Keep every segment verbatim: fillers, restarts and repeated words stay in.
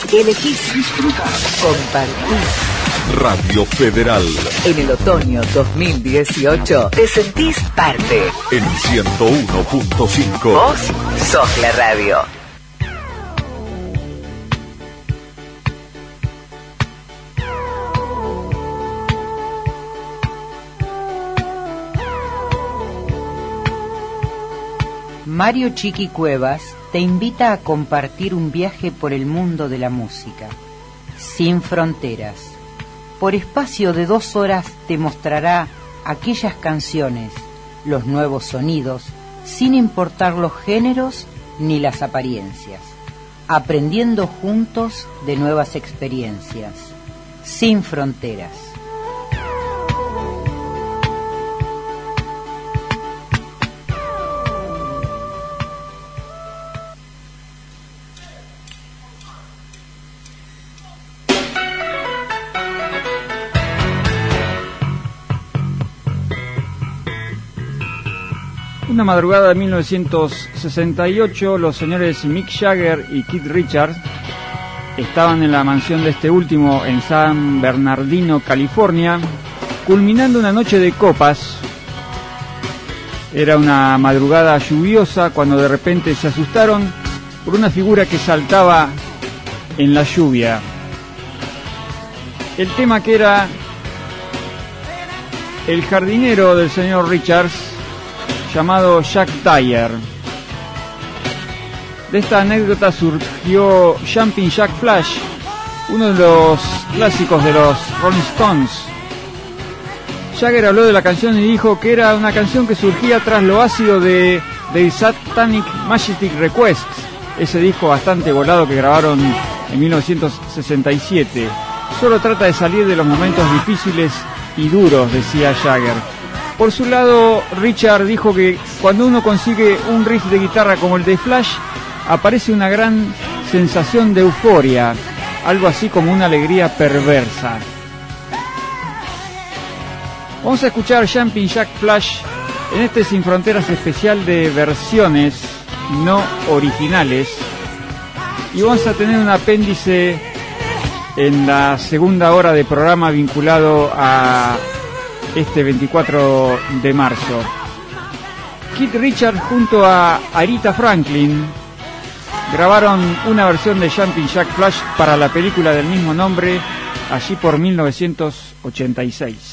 Elegís, disfrutar, compartir. Radio Federal. En el otoño dos mil dieciocho te sentís parte. En ciento uno punto cinco. Vos sos la radio. Mario Chiqui Cuevas te invita a compartir un viaje por el mundo de la música, sin fronteras. Por espacio de dos horas te mostrará aquellas canciones, los nuevos sonidos, sin importar los géneros ni las apariencias, aprendiendo juntos de nuevas experiencias, sin fronteras. Una madrugada de mil novecientos sesenta y ocho, los señores Mick Jagger y Keith Richards estaban en la mansión de este último en San Bernardino, California, culminando una noche de copas. Era una madrugada lluviosa cuando de repente se asustaron por una figura que saltaba en la lluvia. El tema que era el jardinero del señor Richards, llamado Jack Dyer. De esta anécdota surgió Jumping Jack Flash, uno de los clásicos de los Rolling Stones. Jagger habló de la canción y dijo que era una canción que surgía tras lo ácido de The Satanic Majestic Request, ese disco bastante volado que grabaron en mil novecientos sesenta y siete. Solo trata de salir de los momentos difíciles y duros, decía Jagger. Por su lado, Richard dijo que cuando uno consigue un riff de guitarra como el de Flash, aparece una gran sensación de euforia, algo así como una alegría perversa. Vamos a escuchar Jumping Jack Flash en este Sin Fronteras especial de versiones no originales, y vamos a tener un apéndice en la segunda hora de programa vinculado a este veinticuatro de marzo. Keith Richards junto a Aretha Franklin grabaron una versión de Jumping Jack Flash para la película del mismo nombre, allí por mil novecientos ochenta y seis.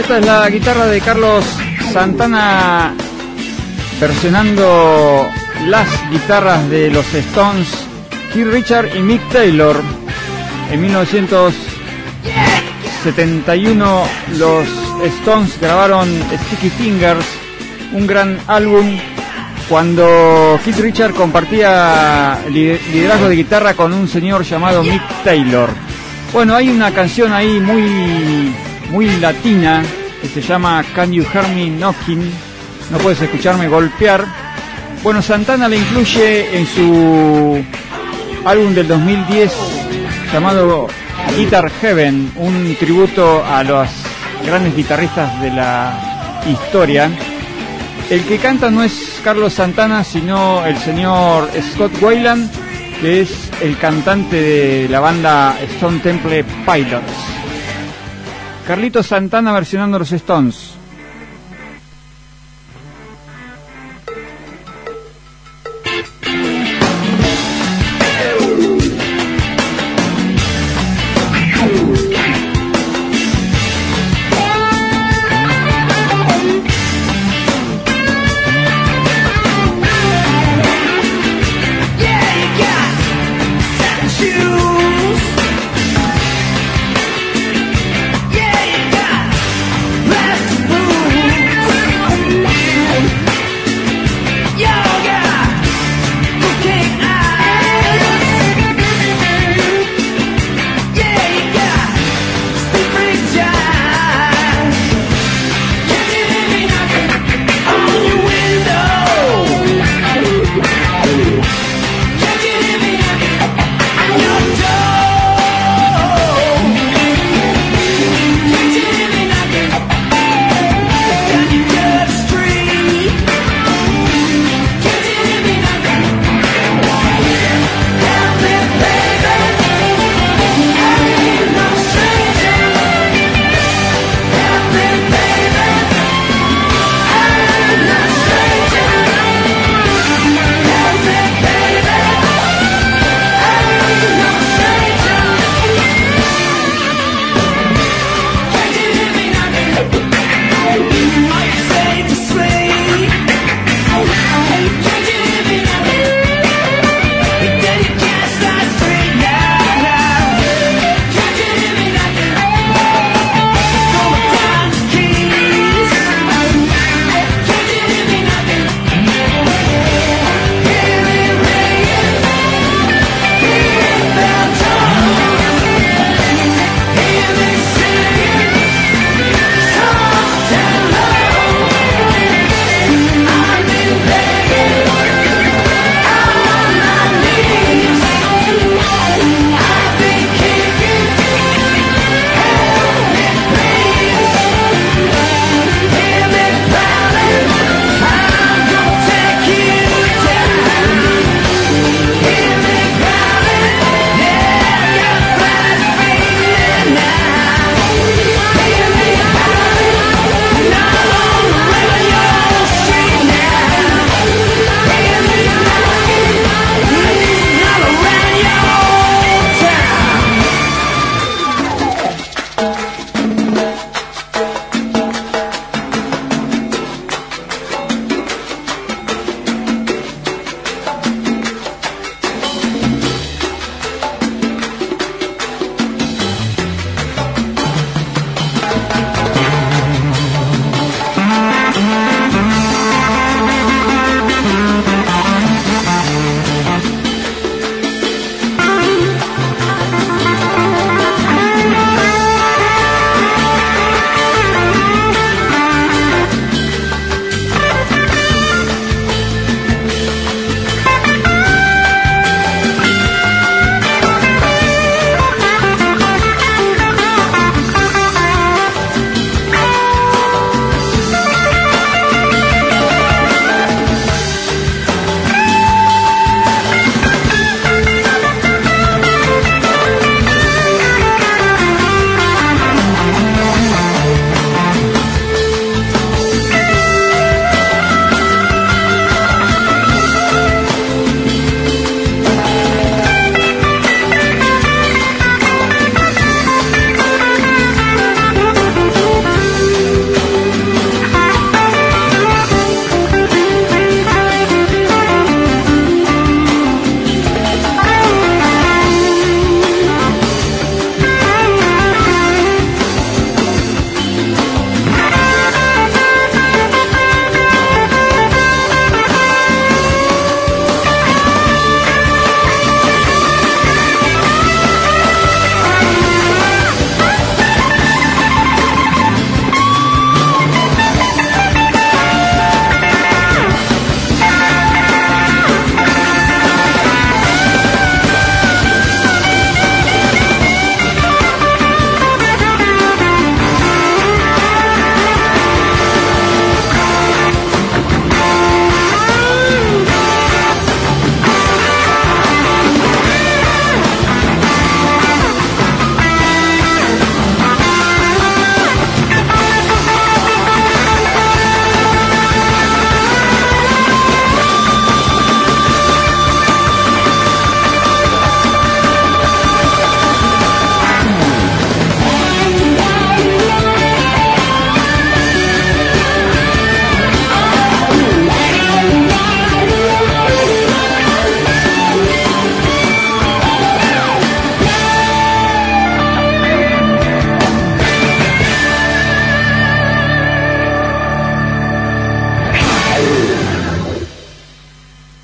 Esta es la guitarra de Carlos Santana versionando las guitarras de los Stones, Keith Richards y Mick Taylor. En mil novecientos setenta y uno los Stones grabaron Sticky Fingers, un gran álbum, cuando Keith Richards compartía liderazgo de guitarra con un señor llamado Mick Taylor. Bueno, hay una canción ahí muy, muy latina que se llama Can You Hear Me Knocking? No puedes escucharme golpear. Bueno, Santana la incluye en su álbum del dos mil diez llamado Guitar Heaven, un tributo a los grandes guitarristas de la historia. El que canta no es Carlos Santana, sino el señor Scott Weiland, que es el cantante de la banda Stone Temple Pilots. Carlitos Santana versionando los Stones. Shoes. Yeah, you got plastic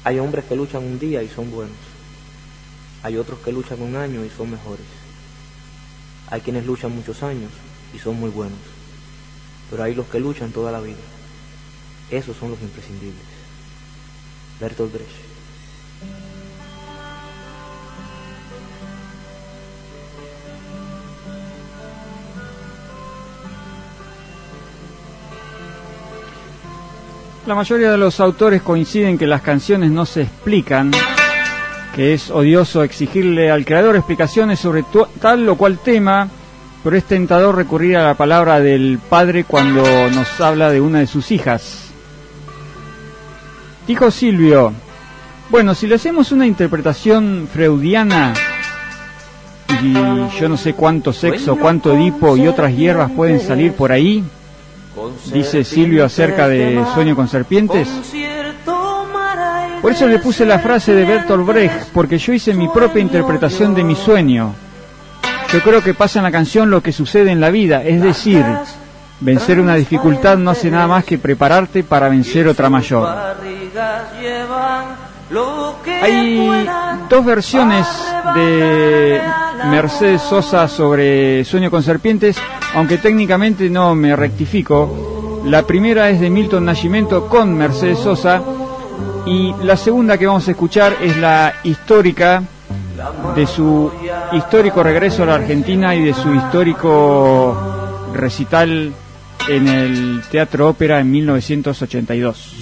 Hay hombres que luchan un día y son buenos. Hay otros que luchan un año y son mejores. Hay quienes luchan muchos años y son muy buenos. Pero hay los que luchan toda la vida. Esos son los imprescindibles. Bertolt Brecht. La mayoría de los autores coinciden que las canciones no se explican, que es odioso exigirle al creador explicaciones sobre tu, tal o cual tema, pero es tentador recurrir a la palabra del padre cuando nos habla de una de sus hijas. Dijo Silvio, bueno, si le hacemos una interpretación freudiana, y yo no sé cuánto sexo, cuánto Edipo y otras hierbas pueden salir por ahí, dice Silvio acerca de Sueño con serpientes. Por eso le puse la frase de Bertolt Brecht, porque yo hice mi propia interpretación de mi sueño. Yo creo que pasa en la canción lo que sucede en la vida, es decir, vencer una dificultad no hace nada más que prepararte para vencer otra mayor. Hay dos versiones de Mercedes Sosa sobre Sueño con serpientes, aunque técnicamente no me rectifico. La primera es de Milton Nascimento con Mercedes Sosa y la segunda que vamos a escuchar es la histórica, de su histórico regreso a la Argentina y de su histórico recital en el Teatro Ópera en mil novecientos ochenta y dos.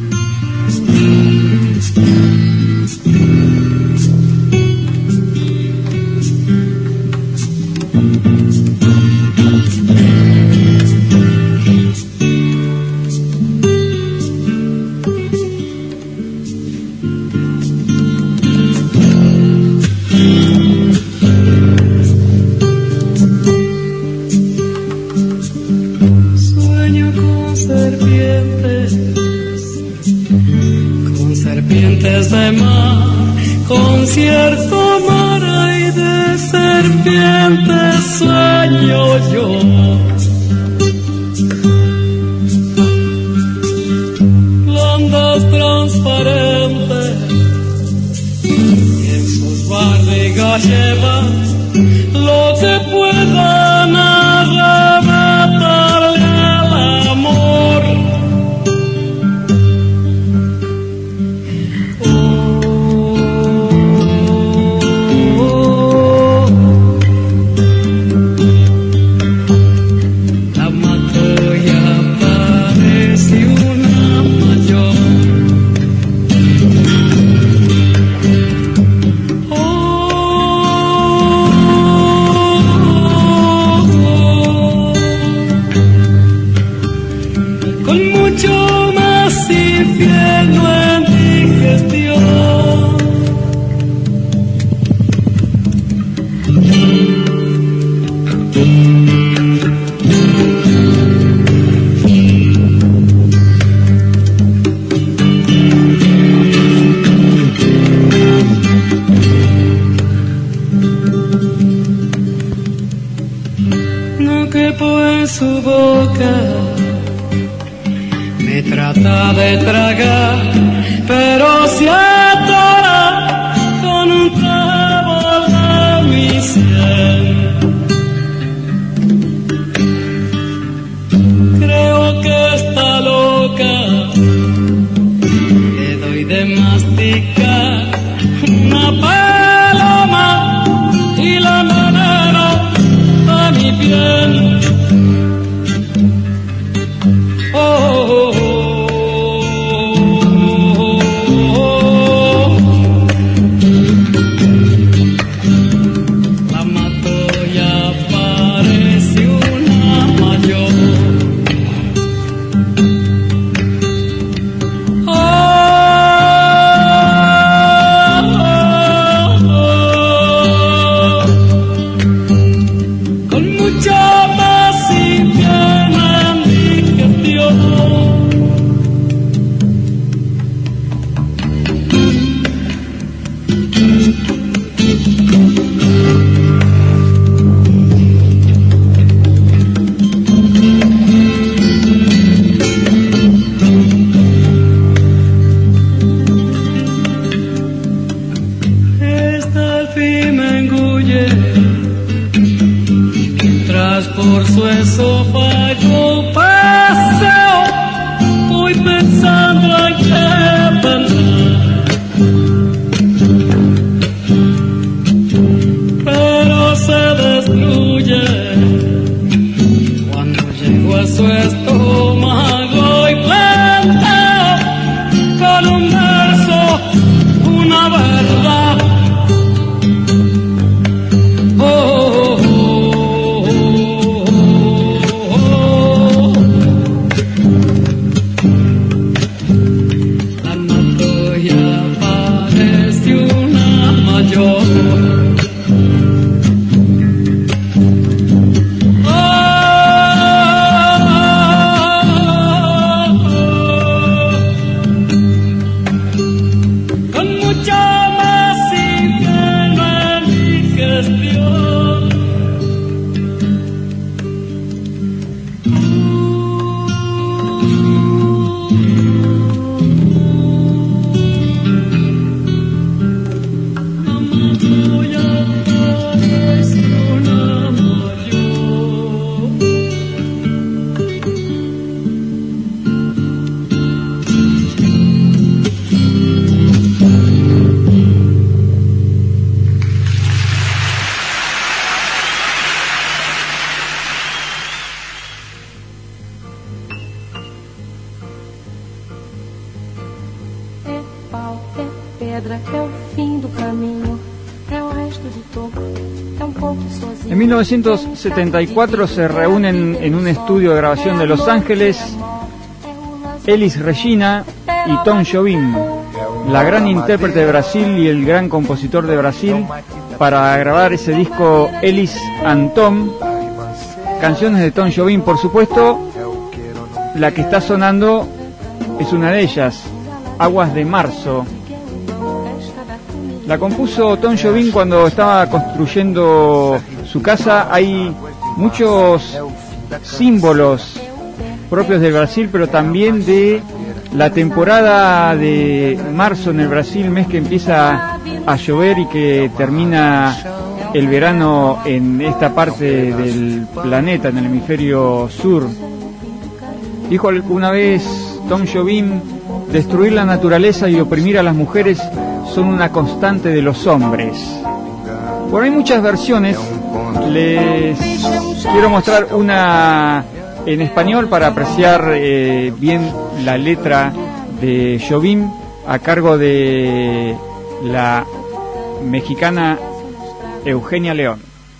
De mar, con cierto mar hay de serpientes sueño yo. Blondas transparentes y en sus barrigas llevan lo que puedan arrebatarle al amor. Su boca me trata de tragar, pero se atora con un clavo de mi sien. Creo que está loca, le doy de masticar una paloma y la enveneno a mi piel. La mato por su esófago paseo, voy pensando en qué pensar, pero se destruye cuando llego a su estómago y planteo con un verso una verdad. Oh, oh, oh, oh, oh. La matoya parece una mayor. En mil novecientos setenta y cuatro se reúnen en un estudio de grabación de Los Ángeles Elis Regina y Tom Jobim, la gran intérprete de Brasil y el gran compositor de Brasil, para grabar ese disco Elis and Tom. Canciones de Tom Jobim, por supuesto. La que está sonando es una de ellas, Aguas de Marzo. La compuso Tom Jobim cuando estaba construyendo su casa. Hay muchos símbolos propios del Brasil, pero también de la temporada de marzo en el Brasil, mes que empieza a llover y que termina el verano en esta parte del planeta, en el hemisferio sur. Dijo una vez Tom Jobim: destruir la naturaleza y oprimir a las mujeres son una constante de los hombres. Bueno, hay muchas versiones. Les quiero mostrar una en español para apreciar eh, bien la letra de Jobim, a cargo de la mexicana Eugenia León.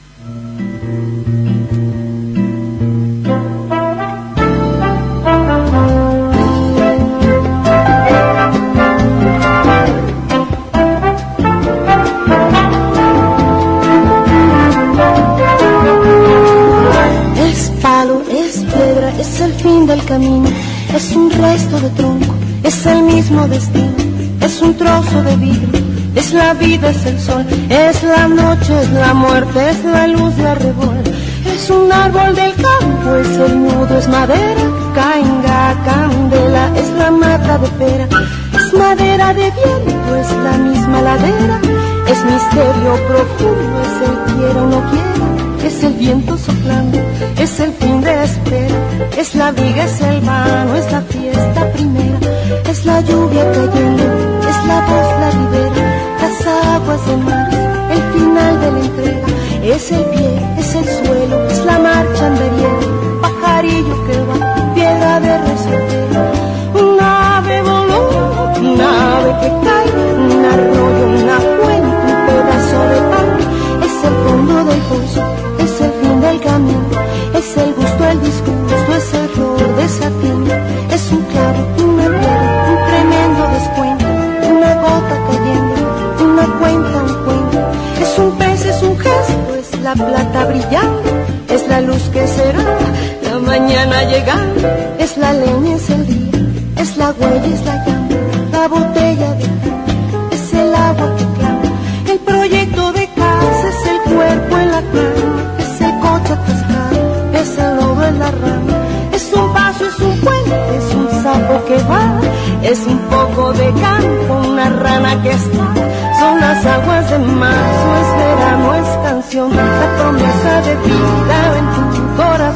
Es el fin del camino, es un resto de tronco, es el mismo destino, es un trozo de vidrio, es la vida, es el sol, es la noche, es la muerte, es la luz de arrebol, es un árbol del campo, es el nudo, es madera, cainga, candela, es la mata de pera, es madera de viento, es la misma ladera, es misterio profundo, es el quiera o no quiera, es el viento soplando, es el fin de espera, es la viga, es el vano, es la fiesta primera, es la lluvia cayendo, es la voz, la ribera, las aguas de marzo, el final de la entrega, es el pie, es el suelo, es la marcha andariega, pajarillo que va, piedra de resolver, un ave voló, un ave que cae, un arroyo, una fuente, un pedazo de pan, es el fondo del pozo, es el fin del camino, es el gusto, el disgusto, es el error de esa tienda, es un claro, una piedra, un tremendo descuento, una gota cayendo, una cuenta, un cuento, es un pez, es un gesto, es la plata brillando, es la luz que será, la mañana llegando, es la leña, es el día, es la huella, es la llama, la botella de pan, es el agua que clama, el proyecto de casa, es el cuerpo en la cama, es el coche atascado, es el lodo en la rama, es un paso, es un puente, es un sapo que va, es un poco de campo, una rana que está, son las aguas de marzo, es verano, es canción, la promesa de vida en tu corazón.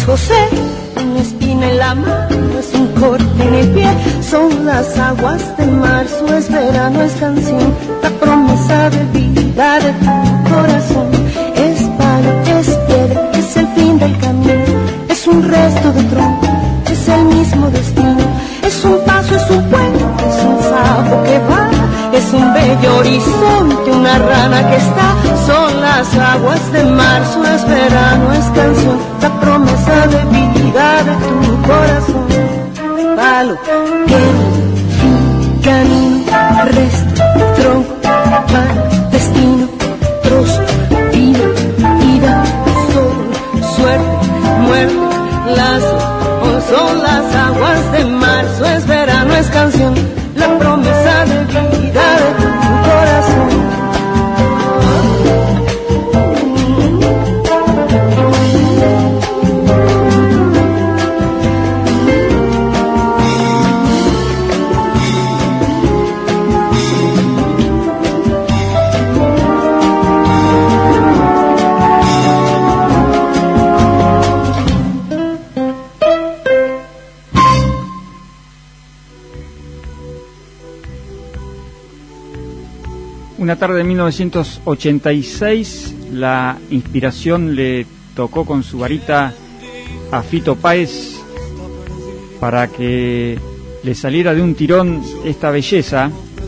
es José, una espina en la mano, es un corte en el pie. Son las aguas de marzo, es verano, es canción, la promesa de vida de tu corazón. Es palo, es piedra, es el fin del camino, es un resto de tronco, es el mismo destino. Es un paso, es un puente, es un sapo que va, es un bello horizonte, una rana que está. Son las aguas de marzo, es verano, es canción, la promesa de vida de tu corazón. Palo, piedra, fin, camino, resto, tronco, pan, destino, trozo, vida, vida, sol, suerte, muerte, lazo. Oh, son las aguas de marzo, es verano, es canción, la promesa de vida de tu corazón. Una tarde de mil novecientos ochenta y seis, la inspiración le tocó con su varita a Fito Páez para que le saliera de un tirón esta belleza.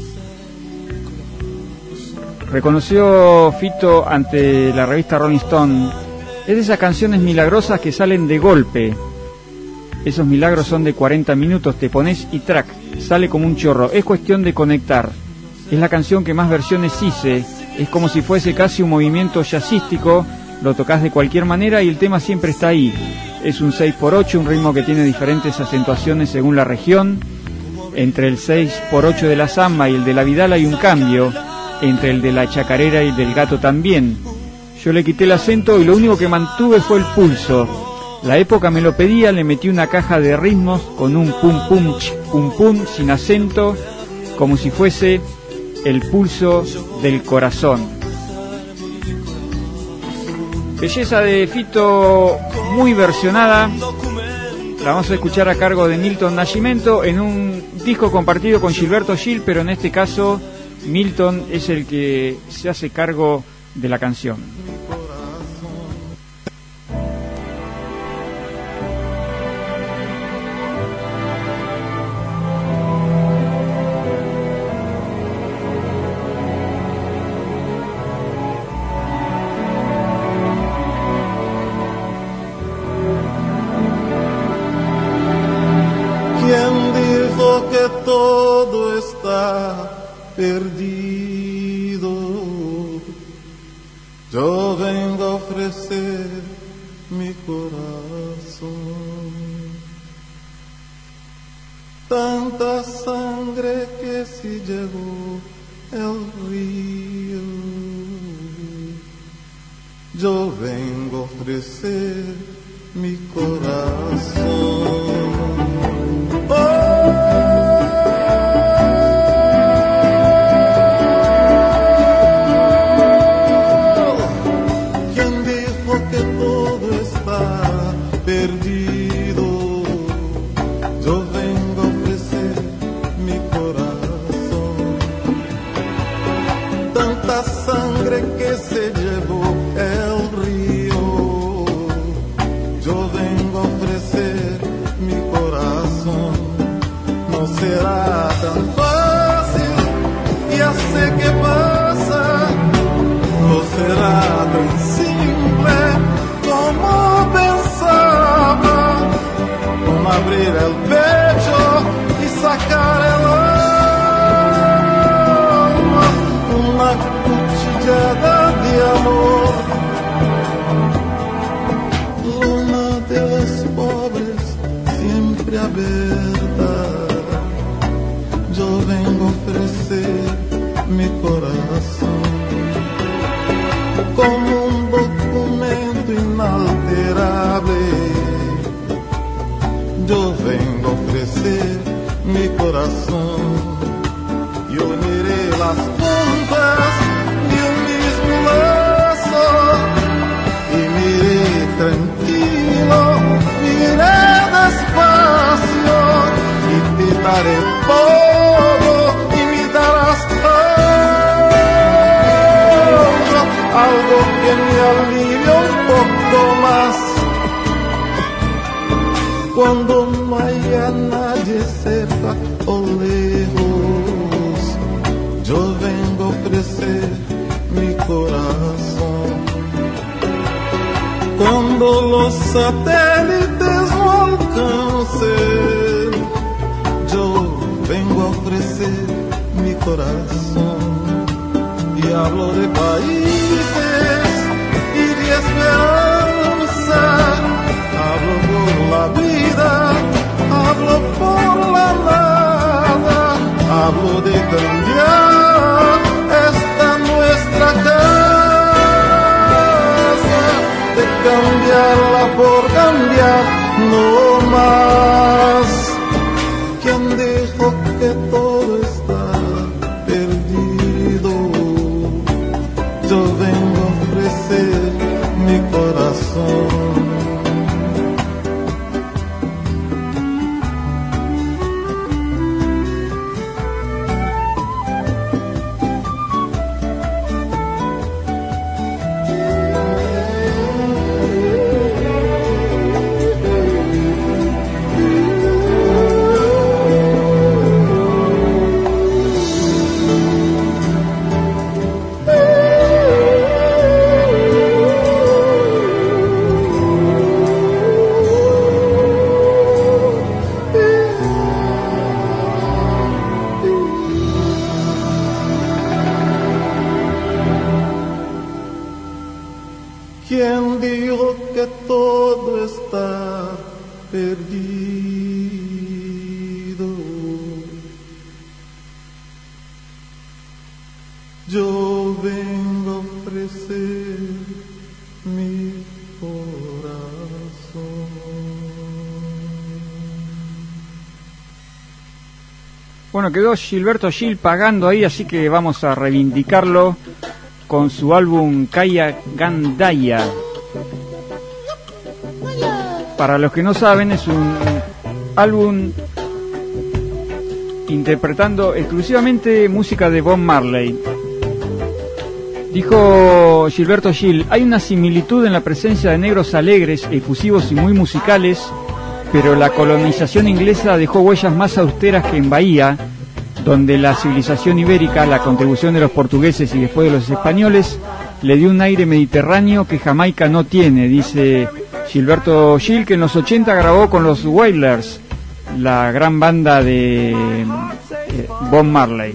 Reconoció Fito ante la revista Rolling Stone: es de esas canciones milagrosas que salen de golpe. Esos milagros son de cuarenta minutos, te pones y track, sale como un chorro. Es cuestión de conectar. Es la canción que más versiones hice, es como si fuese casi un movimiento jazzístico, lo tocas de cualquier manera y el tema siempre está ahí. Es un seis por ocho, un ritmo que tiene diferentes acentuaciones según la región. Entre el seis por ocho de la samba y el de la Vidal hay un cambio, entre el de la chacarera y el del gato también. Yo le quité el acento y lo único que mantuve fue el pulso. La época me lo pedía, le metí una caja de ritmos con un pum pum ch, pum pum sin acento, como si fuese el pulso del corazón. Belleza de Fito muy versionada. La vamos a escuchar a cargo de Milton Nascimento en un disco compartido con Gilberto Gil, pero en este caso Milton es el que se hace cargo de la canción. Perdido, yo vengo a ofrecer mi corazón. Tanta sangre que se llevó el río, yo vengo a ofrecer mi corazón. Oh, perdido, yo vengo a ofrecer mi corazón. Tanta sangre que se llevó el río, yo vengo a ofrecer mi corazón. No será tan fácil, ya sé qué pasa, no será tan simple como pensaba, como abrir el pecho y sacar el alma, una cuchillada de amor. Luna de los pobres siempre abierta, yo vengo a ofrecer mi corazón como un documento inalterable. Yo vengo a ofrecer mi corazón y uniré las puntas de un mismo lazo y me iré tranquilo cuando no haya nadie cerca o lejos, yo vengo a ofrecer mi corazón. Cuando los satélites no alcancen, yo vengo a ofrecer mi corazón. Y hablo de países y de esperanza, hablo por la vida, hablo por la nada, hablo de cambiar esta nuestra casa, de cambiarla por cambiar, no más. ¿Quién dijo que todo está perdido? Yo vengo a ofrecer mi corazón. ¿Quién dijo que todo está perdido? Yo vengo a ofrecer mi corazón. Bueno, quedó Gilberto Gil pagando ahí, así que vamos a reivindicarlo con su álbum Kaya Gandaya. Para los que no saben, es un álbum interpretando exclusivamente música de Bob Marley. Dijo Gilberto Gil: hay una similitud en la presencia de negros alegres, efusivos y muy musicales, pero la colonización inglesa dejó huellas más austeras que en Bahía, donde la civilización ibérica, la contribución de los portugueses y después de los españoles, le dio un aire mediterráneo que Jamaica no tiene, dice Gilberto Gil, que en los ochenta grabó con los Wailers, la gran banda de eh, Bob Marley.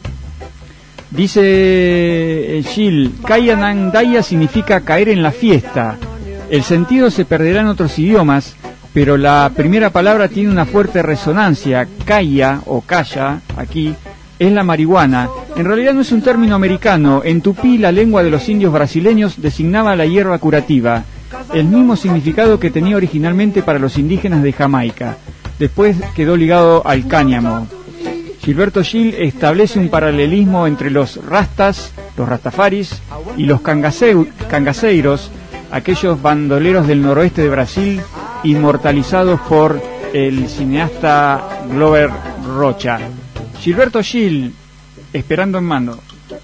Dice Gil: Kayanandaya significa caer en la fiesta. El sentido se perderá en otros idiomas, pero la primera palabra tiene una fuerte resonancia. Kaya o kaya, aquí, es la marihuana. En realidad no es un término americano. En tupí, la lengua de los indios brasileños, designaba la hierba curativa, el mismo significado que tenía originalmente para los indígenas de Jamaica. Después quedó ligado al cáñamo. Gilberto Gil establece un paralelismo entre los rastas, los rastafaris, y los cangaseu, cangaseiros, aquellos bandoleros del noroeste de Brasil, inmortalizados por el cineasta Glover Rocha. Gilberto Gil, Esperando en Mano.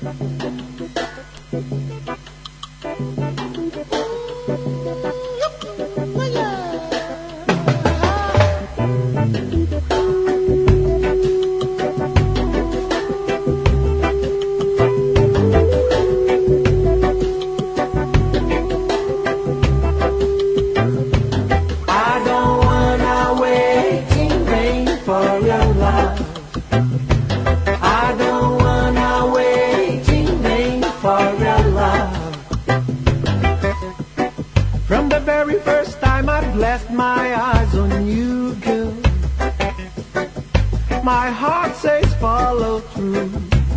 Left my eyes on you, girl. My heart says follow through,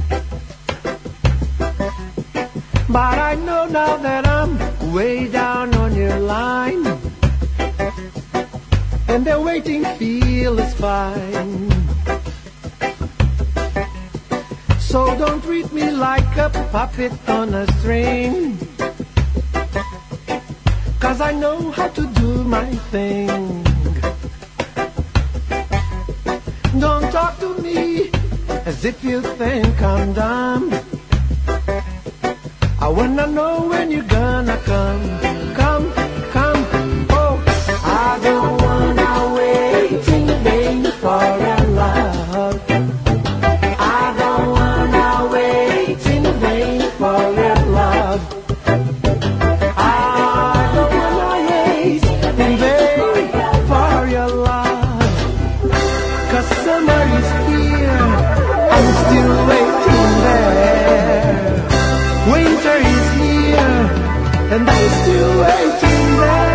but I know now that I'm way down on your line, and the waiting feel is fine. So don't treat me like a puppet on a string, 'cause I know how to do my thing. Don't talk to me as if you think I'm dumb. I wanna know when you're gonna come. Come, come, oh, I I don't wanna wait in vain for your love. I don't wanna wait in vain for your love. I don't wanna wait in vain for your love. 'Cause summer is here, I'm still waiting there. Winter is here, and I'm still waiting there.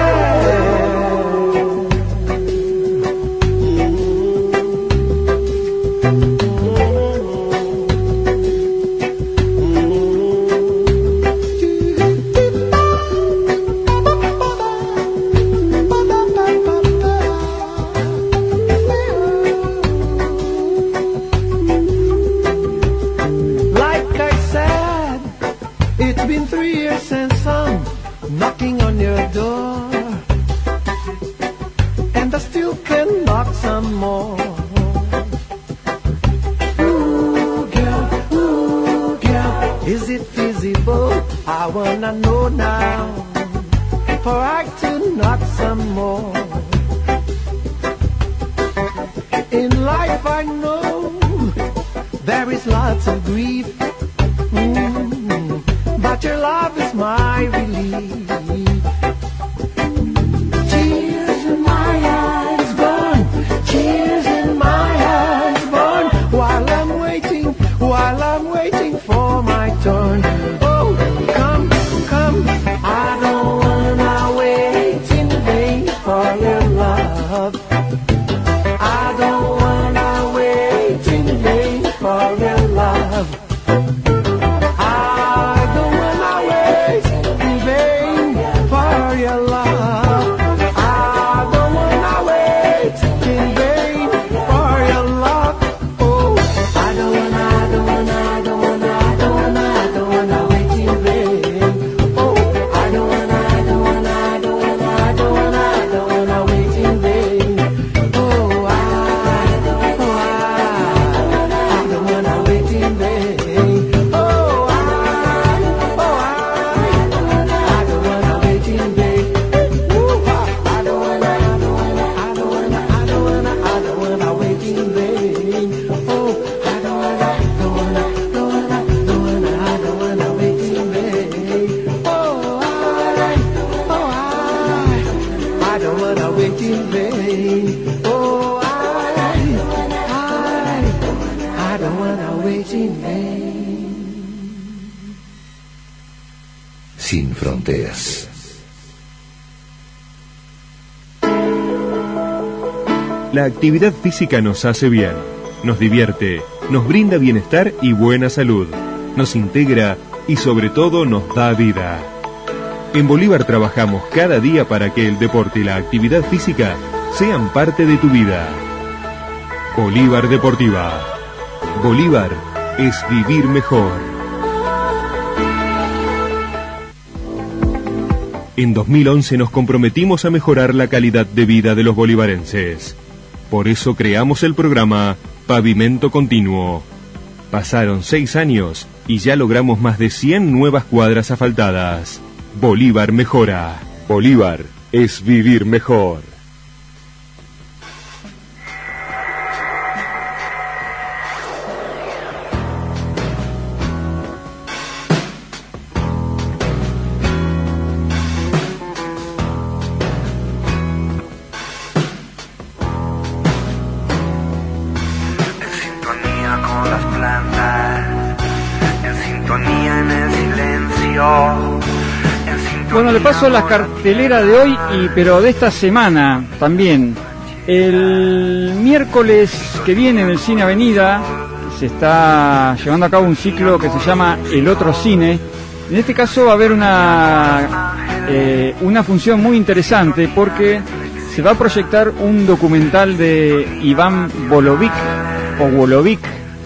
Like I said, it's been three years since I'm knocking on your door, and I still can knock some more. Ooh, girl, ooh, girl, is it feasible? I wanna know now, for I to knock some more. In life I know there is lots of grief, mm, but your love is my relief. Tears in my eyes burn, tears in my eyes burn, while I'm waiting, while I'm waiting for my turn. Oh, come, come, I don't wanna wait in vain for your love. I don't wanna wait in vain for your love. I don't wanna wait in vain for your love. I don't wanna wait in vain for your love. Oh, I don't wanna, I don't wanna, I don't wanna, I don't wanna, I don't wanna wait in vain. Oh, I don't wanna, I don't wanna, I don't wanna, I don't wanna, I don't wanna wait in vain. Oh, I, oh, I, I don't wanna wait in vain. Oh, I, oh, I, I don't wanna wait in vain. Ooh, I don't wanna, I don't wanna, I don't wanna, I don't wanna, I don't wanna wait in vain. Oh, I don't wanna, don't wanna, don't wanna, don't wanna, I don't wanna wait in vain. Oh, I, oh, I, I don't wanna wait in vain. Oh, I, I, I don't wanna wait in vain. Sin fronteras. La actividad física nos hace bien, nos divierte, nos brinda bienestar y buena salud, nos integra y sobre todo nos da vida. En Bolívar trabajamos cada día para que el deporte y la actividad física sean parte de tu vida. Bolívar Deportiva. Bolívar es vivir mejor. En dos mil once nos comprometimos a mejorar la calidad de vida de los bolivarenses. Por eso creamos el programa Pavimento Continuo. Pasaron seis años y ya logramos más de cien nuevas cuadras asfaltadas. Bolívar mejora. Bolívar es vivir mejor. Bueno, le paso la cartelera de hoy, y pero de esta semana también. El miércoles que viene en el Cine Avenida se está llevando a cabo un ciclo que se llama El Otro Cine. En este caso va a haber una, eh, una función muy interesante, porque se va a proyectar un documental de Iván Volovic, o Volovic,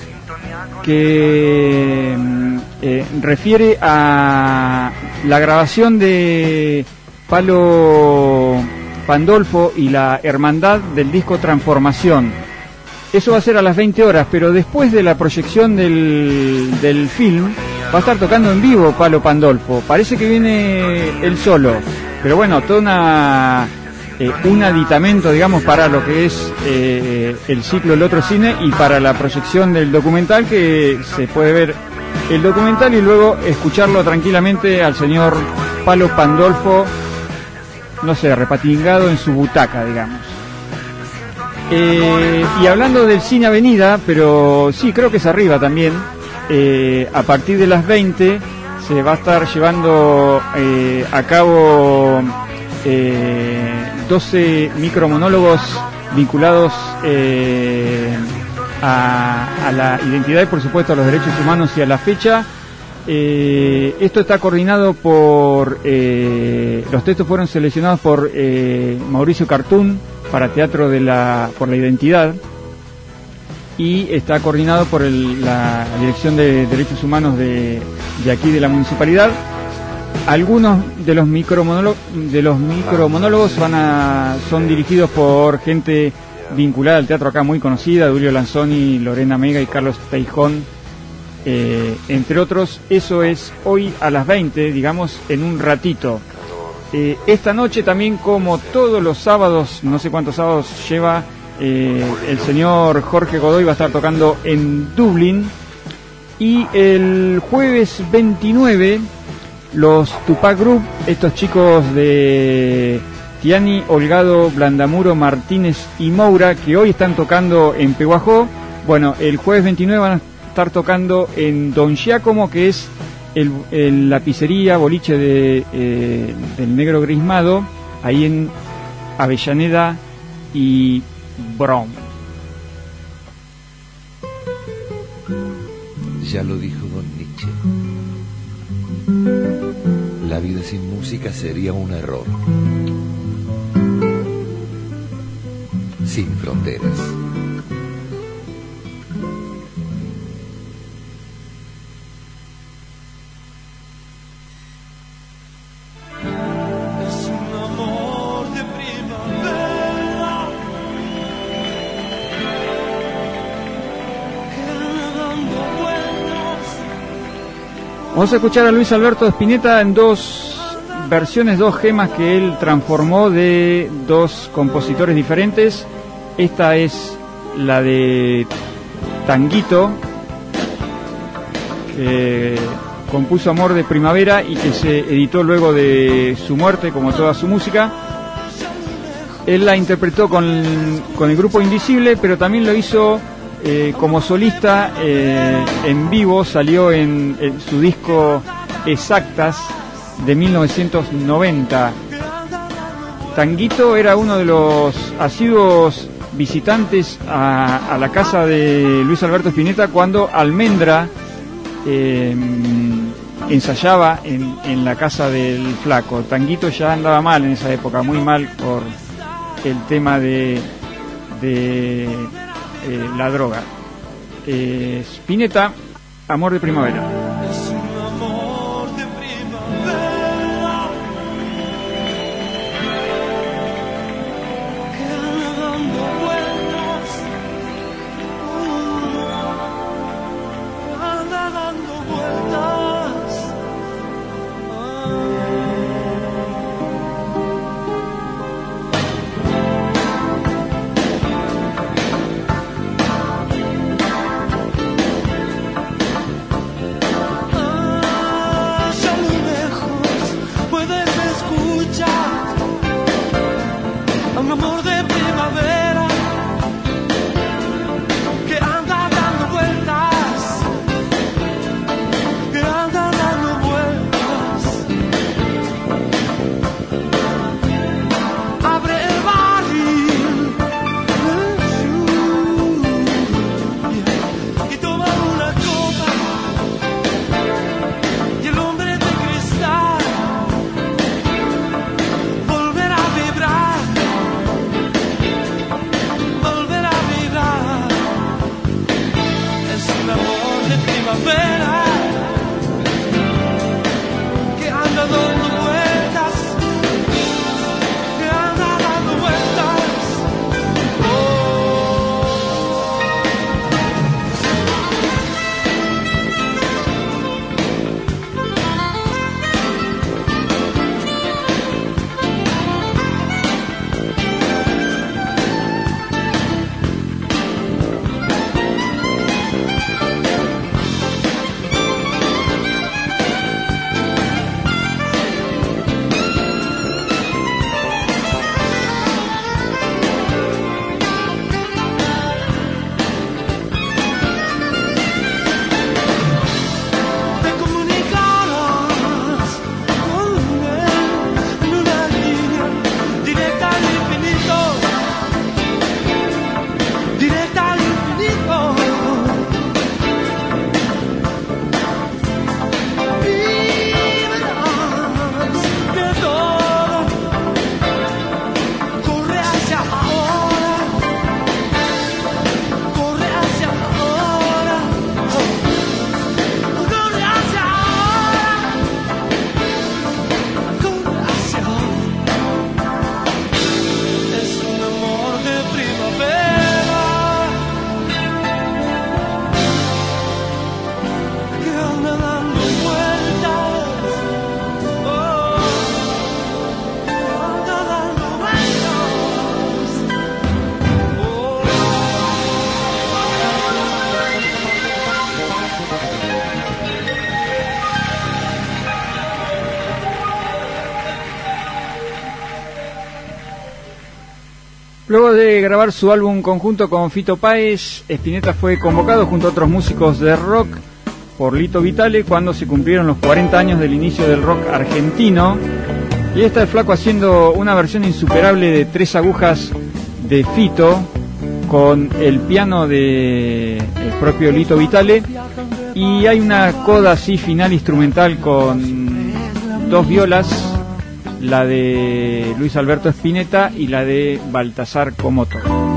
que eh, refiere a la grabación de Palo Pandolfo y la Hermandad del disco Transformación. Eso va a ser a las veinte horas, pero después de la proyección del, del film va a estar tocando en vivo Palo Pandolfo. Parece que viene él solo, pero bueno, toda una eh, un aditamento, digamos, para lo que es eh, el ciclo El Otro Cine y para la proyección del documental, que se puede ver el documental y luego escucharlo tranquilamente al señor Palo Pandolfo, no sé, repatingado en su butaca, digamos. Eh, y hablando del Cine Avenida, pero sí, creo que es arriba también, eh, a partir de las veinte se va a estar llevando eh, a cabo eh, doce micromonólogos vinculados eh, a, a la identidad y por supuesto a los derechos humanos y a la fecha. Eh, esto está coordinado por, eh, los textos fueron seleccionados por eh, Mauricio Cartún para Teatro de la, por la Identidad, y está coordinado por el, la Dirección de Derechos Humanos de, de aquí de la municipalidad. Algunos de los micromonólogos, de los micromonólogos van a, son dirigidos por gente vinculada al teatro acá muy conocida, Dulio Lanzoni, Lorena Mega y Carlos Teijón, eh, entre otros. Eso es hoy a las veinte, digamos, en un ratito. Eh, esta noche también, como todos los sábados, no sé cuántos sábados lleva, eh, el señor Jorge Godoy va a estar tocando en Dublín. Y el jueves veintinueve, los Tupac Group, estos chicos de Tiani, Holgado, Blandamuro, Martínez y Moura, que hoy están tocando en Pehuajó, bueno, el jueves veintinueve van a estar tocando en Don Giacomo, que es el, el, la pizzería, boliche de, eh, del Negro Grismado, ahí en Avellaneda y Brom. Ya lo dijo Don Nietzsche. La vida sin música sería un error. Sin fronteras. Vamos a escuchar a Luis Alberto Spinetta en dos versiones, dos gemas que él transformó de dos compositores diferentes. Esta es la de Tanguito, que compuso Amor de Primavera y que se editó luego de su muerte, como toda su música. Él la interpretó con, con el grupo Indicible, pero también lo hizo Eh, como solista eh, en vivo. Salió en, en su disco Exactas de mil novecientos noventa. Tanguito era uno de los asiduos visitantes a, a la casa de Luis Alberto Spinetta cuando Almendra eh, ensayaba en, en la casa del Flaco. Tanguito ya andaba mal en esa época, muy mal por el tema de, de Eh, la droga. eh, Spinetta, Amor de Primavera. Que anda dando vueltas, que Luego de grabar su álbum conjunto con Fito Páez, Spinetta fue convocado junto a otros músicos de rock por Lito Vitale cuando se cumplieron los cuarenta años del inicio del rock argentino. Y ahí está el flaco haciendo una versión insuperable de Tres Agujas de Fito con el piano de el propio Lito Vitale. Y hay una coda así final instrumental con dos violas, la de Luis Alberto Spinetta y la de Baltasar Comoto.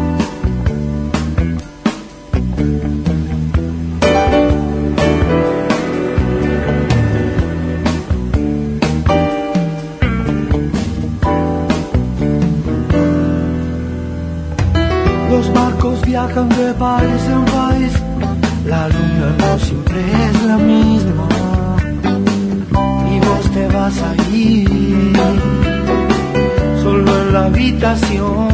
Los barcos viajan de país en país, la luna no siempre es la misma. Y vos te vas a ir solo en la habitación.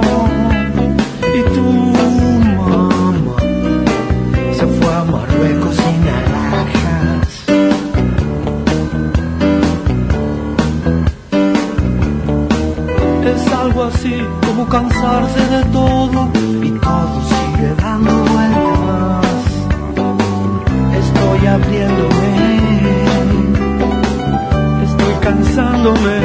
Y tu mamá se fue a Marruecos sin alhajas. Es algo así como cansarse de todo y todo sigue dando vueltas. Estoy abriéndome, cansándome.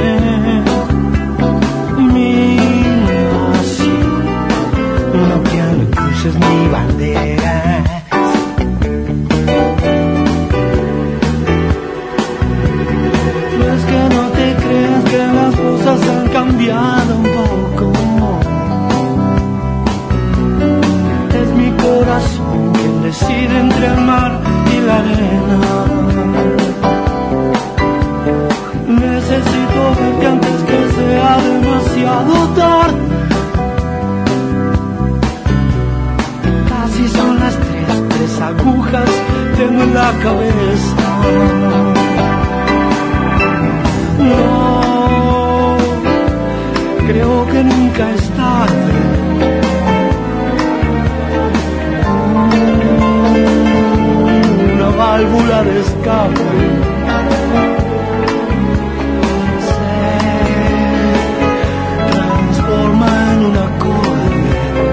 Mi nación no tiene cruces ni banderas. No es que no te creas que las cosas han cambiado un poco. Es mi corazón quien decide entre el mar y la arena. Necesito verte antes que sea demasiado tarde. Casi son las tres, tres agujas tengo en la cabeza. No, creo que nunca es tarde. Una válvula de escape en un acorde.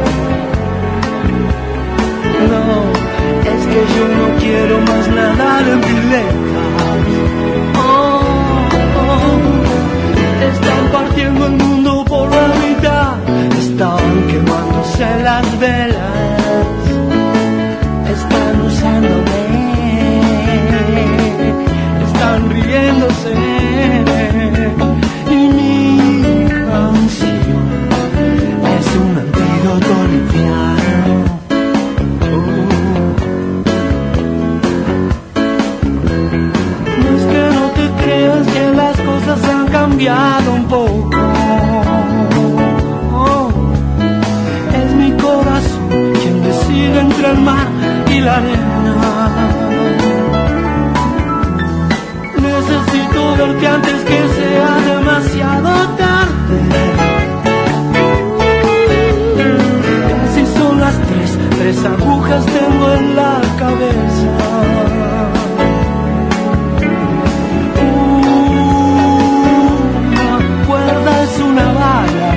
No, es que yo no quiero más nadar en piletas. Oh, oh, están partiendo el mundo por la mitad. Estaban quemándose las velas. Están usándome. Están riéndose. Y mi canción es un antídoto liviano. Uh. No es que no te creas que las cosas han cambiado un poco. Oh. Es mi corazón quien decide entre el mar y la arena. Necesito verte antes que sea demasiado tarde. Si son las tres, tres agujas tengo en la cabeza. Una cuerda es una bala.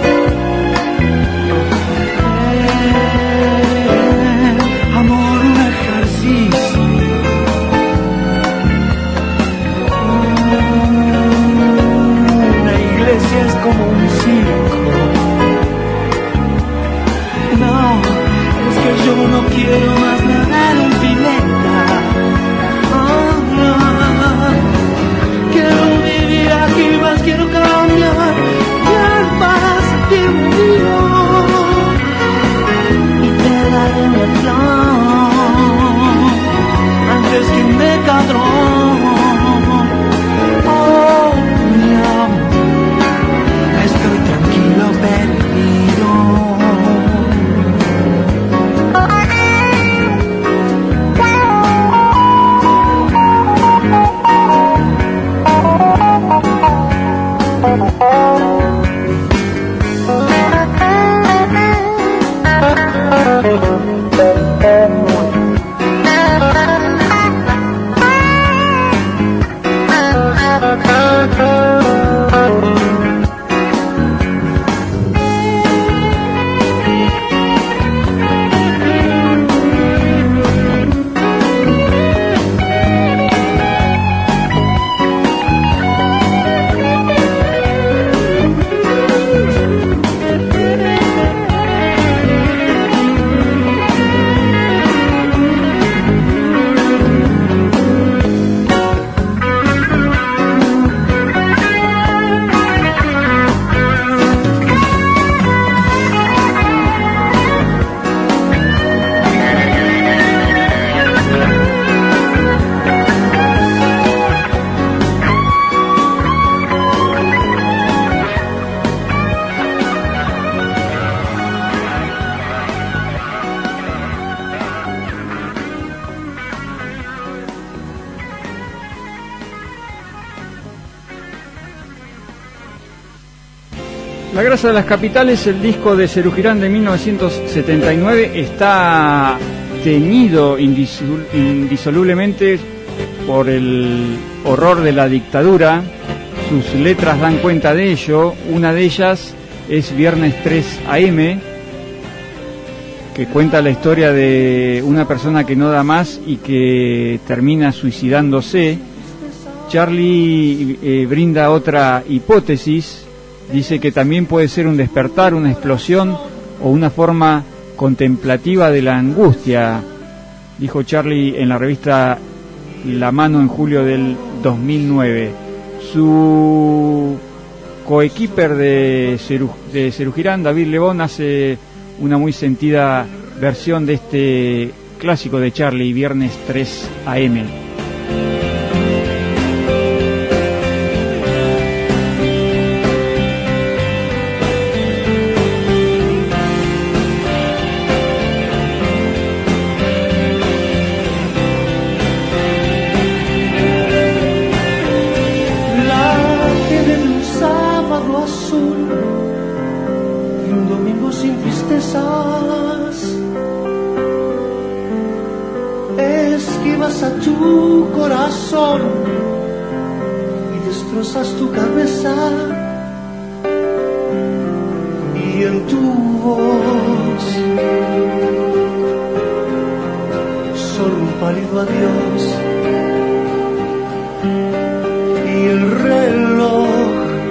Eh, amor, un La grasa de las capitales, el disco de Serú Girán de mil novecientos setenta y nueve, está teñido indisol- indisolublemente por el horror de la dictadura. Sus letras dan cuenta de ello. Una de ellas es Viernes tres a eme, que cuenta la historia de una persona que no da más y que termina suicidándose. Charlie eh, brinda otra hipótesis. Dice que también puede ser un despertar, una explosión o una forma contemplativa de la angustia, dijo Charlie en la revista La Mano en julio del dos mil nueve. Su coequiper de Serú, de Serú Girán, David Lebón, hace una muy sentida versión de este clásico de Charlie, Viernes tres a eme. Esquivas a tu corazón y destrozas tu cabeza, y en tu voz solo un pálido adiós, y el reloj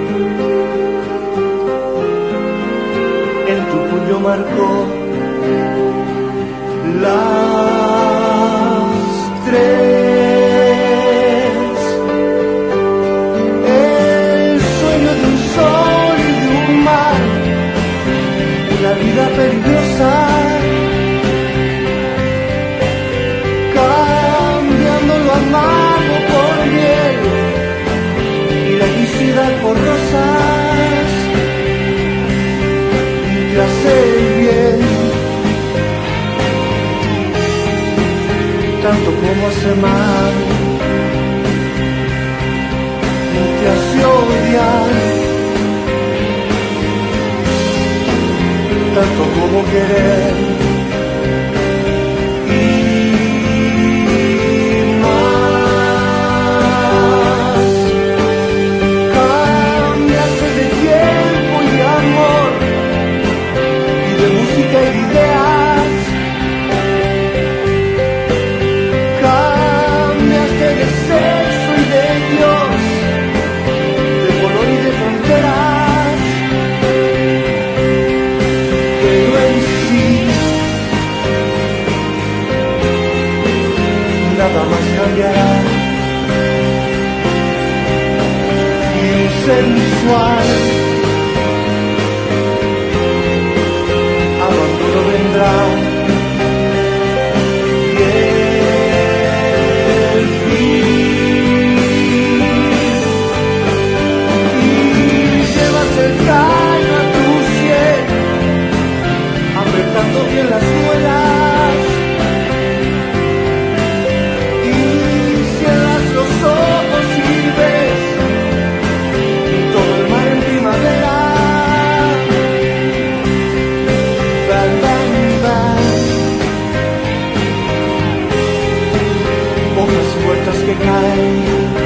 en tu puño marcó las tres. El sueño de un sol y de un mar, una vida peligrosa, cambiando lo amargo por miel y la felicidad por rosas, y te hace bien tanto como hace mal, y te hace odiar tanto como querer, y más. Cambiaste de tiempo y de amor, y de música y de ideas. Nada más cambiará, y sensual abandono vendrá, y el fin, y llevas el caño a tu sien, apretando bien las muelas. Que caen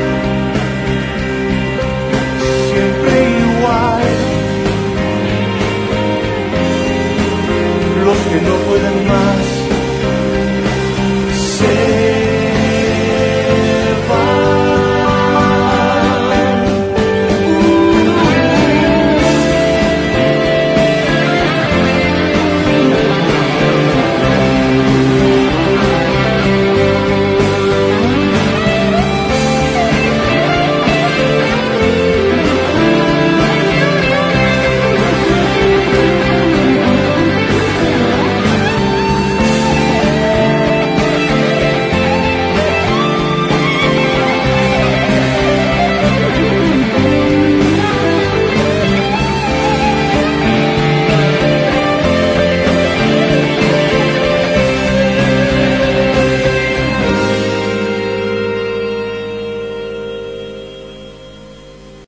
siempre igual, los que no pueden más.